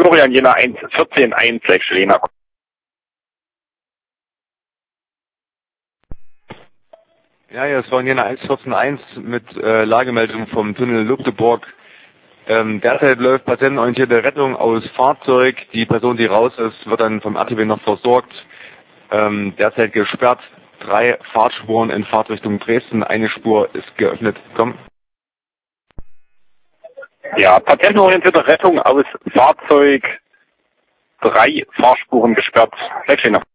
Florian Jena 114-1, Lena. Ja, es war Jena 114-1 mit Lagemeldung vom Tunnel Lugdeburg. Derzeit läuft patientenorientierte Rettung aus Fahrzeug. Die Person, die raus ist, wird dann vom RTW noch versorgt. Derzeit gesperrt. 3 Fahrtspuren in Fahrtrichtung Dresden. Eine Spur ist geöffnet. Komm. Ja, patientenorientierte Rettung aus Fahrzeug. 3 Fahrspuren gesperrt. Lena.